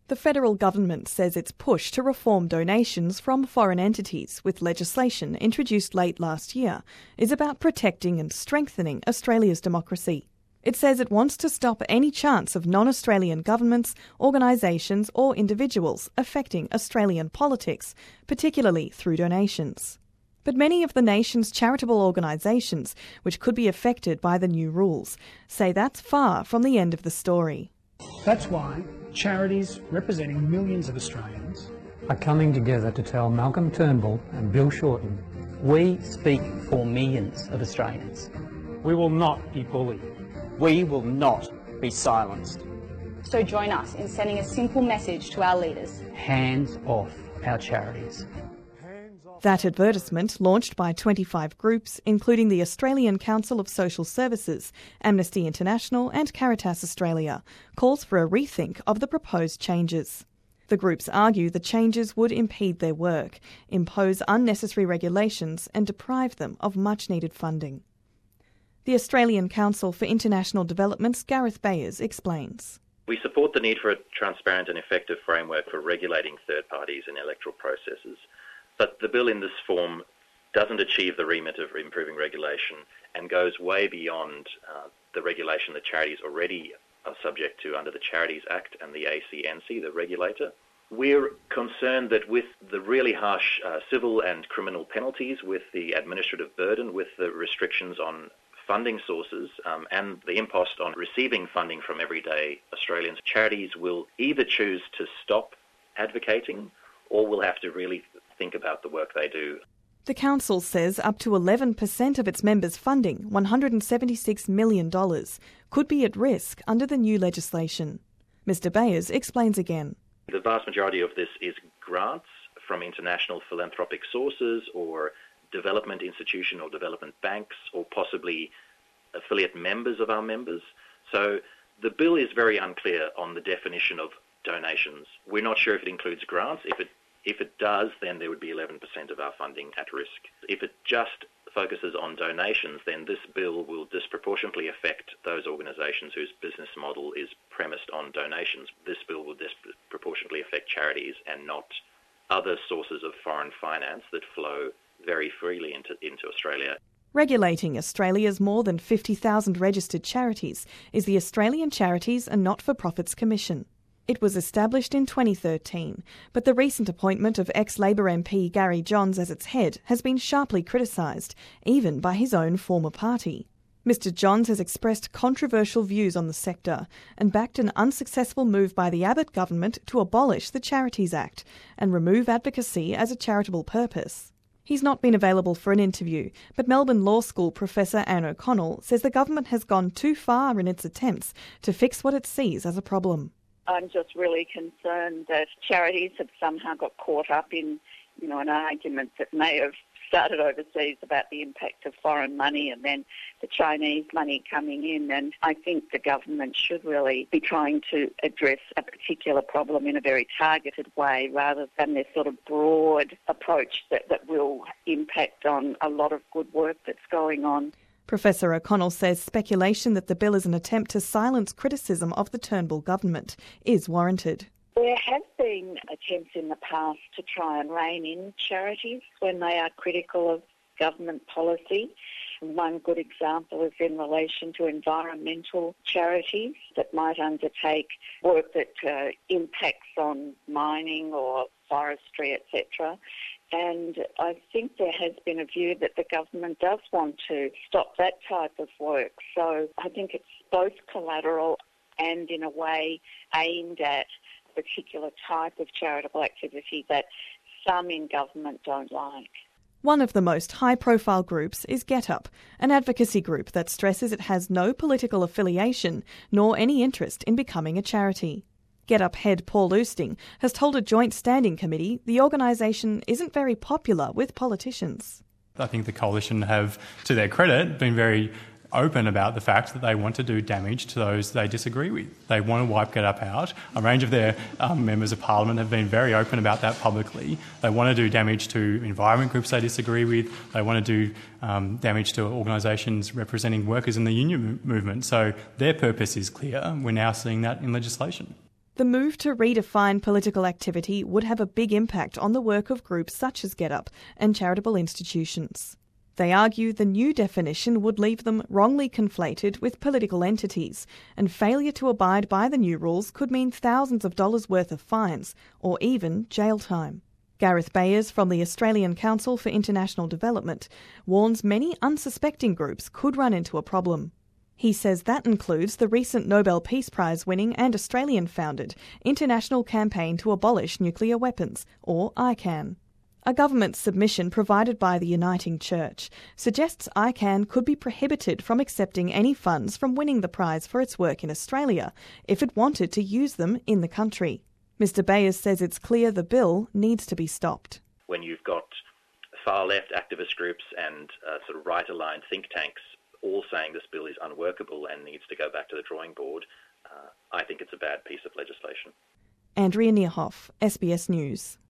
The federal government says its push to reform donations from foreign entities with legislation introduced late last year is about protecting and strengthening Australia's democracy. It says it wants to stop any chance of non-Australian governments, organisations or individuals affecting Australian politics, particularly through donations. But many of the nation's charitable organisations, which could be affected by the new rules, say that's far from the end of the story. That's why charities representing millions of Australians are coming together to tell Malcolm Turnbull and Bill Shorten, we speak for millions of Australians. We will not be bullied. We will not be silenced. So join us in sending a simple message to our leaders. Hands off our charities. That advertisement, launched by 25 groups, including the Australian Council of Social Services, Amnesty International and Caritas Australia, calls for a rethink of the proposed changes. The groups argue the changes would impede their work, impose unnecessary regulations and deprive them of much-needed funding. The Australian Council for International Development's Gareth Bayers explains. We support the need for a transparent and effective framework for regulating third parties in electoral processes. But the bill in this form doesn't achieve the remit of improving regulation and goes way beyond the regulation that charities already are subject to under the Charities Act and the ACNC, the regulator. We're concerned that with the really harsh civil and criminal penalties, with the administrative burden, with the restrictions on funding sources and the impost on receiving funding from everyday Australians, charities will either choose to stop advocating or will have to really think about the work they do. The Council says up to 11% of its members' funding, $176 million, could be at risk under the new legislation. Mr Bayers explains again. The vast majority of this is grants from international philanthropic sources or development institution or development banks or possibly affiliate members of our members. So the bill is very unclear on the definition of donations. We're not sure if it includes grants. If it does, then there would be 11% of our funding at risk. If it just focuses on donations, then this bill will disproportionately affect those organisations whose business model is premised on donations. This bill will disproportionately affect charities and not other sources of foreign finance that flow very freely into Australia. Regulating Australia's more than 50,000 registered charities is the Australian Charities and Not-for-Profits Commission. It was established in 2013, but the recent appointment of ex-Labor MP Gary Johns as its head has been sharply criticised, even by his own former party. Mr Johns has expressed controversial views on the sector and backed an unsuccessful move by the Abbott government to abolish the Charities Act and remove advocacy as a charitable purpose. He's not been available for an interview, but Melbourne Law School Professor Anne O'Connell says the government has gone too far in its attempts to fix what it sees as a problem. I'm just really concerned that charities have somehow got caught up in, an argument that may have started overseas about the impact of foreign money and then the Chinese money coming in. And I think the government should really be trying to address a particular problem in a very targeted way rather than this sort of broad approach that will impact on a lot of good work that's going on. Professor O'Connell says speculation that the bill is an attempt to silence criticism of the Turnbull government is warranted. There have been attempts in the past to try and rein in charities when they are critical of government policy. One good example is in relation to environmental charities that might undertake work that impacts on mining or forestry, etc. And I think there has been a view that the government does want to stop that type of work. So I think it's both collateral and in a way aimed at a particular type of charitable activity that some in government don't like. One of the most high-profile groups is GetUp, an advocacy group that stresses it has no political affiliation nor any interest in becoming a charity. GetUp head Paul Oosting has told a joint standing committee the organisation isn't very popular with politicians. I think the Coalition have, to their credit, been very open about the fact that they want to do damage to those they disagree with. They want to wipe GetUp out. A range of their members of Parliament have been very open about that publicly. They want to do damage to environment groups they disagree with. They want to do damage to organisations representing workers in the union movement. So their purpose is clear. We're now seeing that in legislation. The move to redefine political activity would have a big impact on the work of groups such as GetUp and charitable institutions. They argue the new definition would leave them wrongly conflated with political entities, and failure to abide by the new rules could mean thousands of dollars worth of fines or even jail time. Gareth Bayers from the Australian Council for International Development warns many unsuspecting groups could run into a problem. He says that includes the recent Nobel Peace Prize winning and Australian-founded International Campaign to Abolish Nuclear Weapons, or ICAN. A government submission provided by the Uniting Church suggests ICAN could be prohibited from accepting any funds from winning the prize for its work in Australia if it wanted to use them in the country. Mr Bayers says it's clear the bill needs to be stopped. When you've got far-left activist groups and sort of right-aligned think tanks all saying this bill is unworkable and needs to go back to the drawing board, I think it's a bad piece of legislation. Andrea Nierhoff, SBS News.